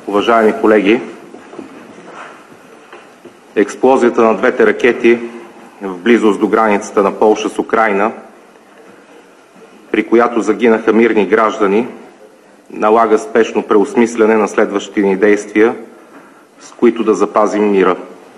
Уважаеми колеги, експлозията на двете ракети в близост до границата на Полша с Украйна, при която загинаха мирни граждани, налага спешно преосмисляне на следващите ни действия, с които да запазим мира.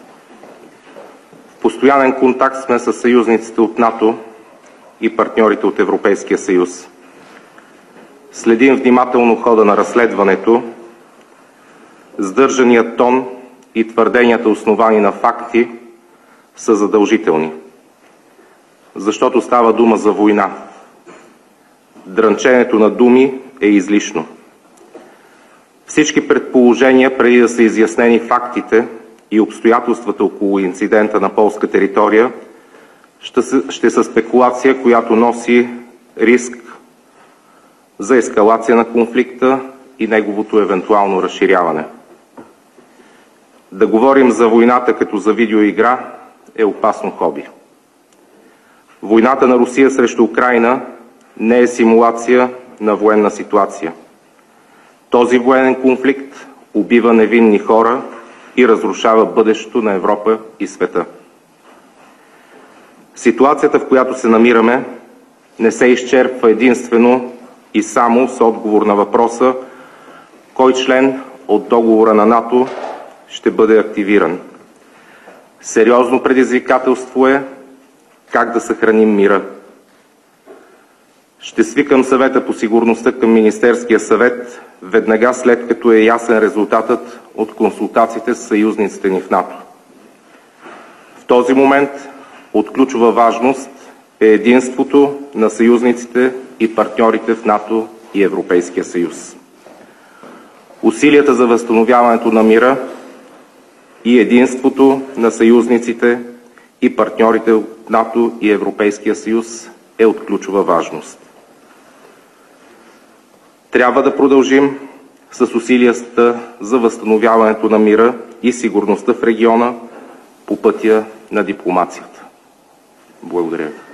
В постоянен контакт сме с съюзниците от НАТО и партньорите от Европейския съюз. Следим внимателно хода на разследването. Сдържаният тон и твърденията, основани на факти, са задължителни. Защото става дума за война. Дрънченето на думи е излишно. Всички предположения, преди да са изяснени фактите и обстоятелствата около инцидента на полска територия, ще са спекулация, която носи риск за ескалация на конфликта и неговото евентуално разширяване. Да говорим за войната като за видеоигра е опасно хоби. Войната на Русия срещу Украйна не е симулация на военна ситуация. Този военен конфликт убива невинни хора и разрушава бъдещето на Европа и света. Ситуацията, в която се намираме, не се изчерпва единствено и само с отговор на въпроса кой член от договора на НАТО ще бъде активиран. Сериозно предизвикателство е как да съхраним мира. Ще свикам съвета по сигурността към Министерския съвет веднага след като е ясен резултатът от консултациите с съюзниците ни в НАТО. В този момент от ключова важност е единството на съюзниците и партньорите в НАТО и Европейския съюз. Усилията за възстановяването на мира и единството на съюзниците и партньорите от НАТО и Европейския съюз е от ключова важност. Трябва да продължим с усилията за възстановяването на мира и сигурността в региона по пътя на дипломацията. Благодаря.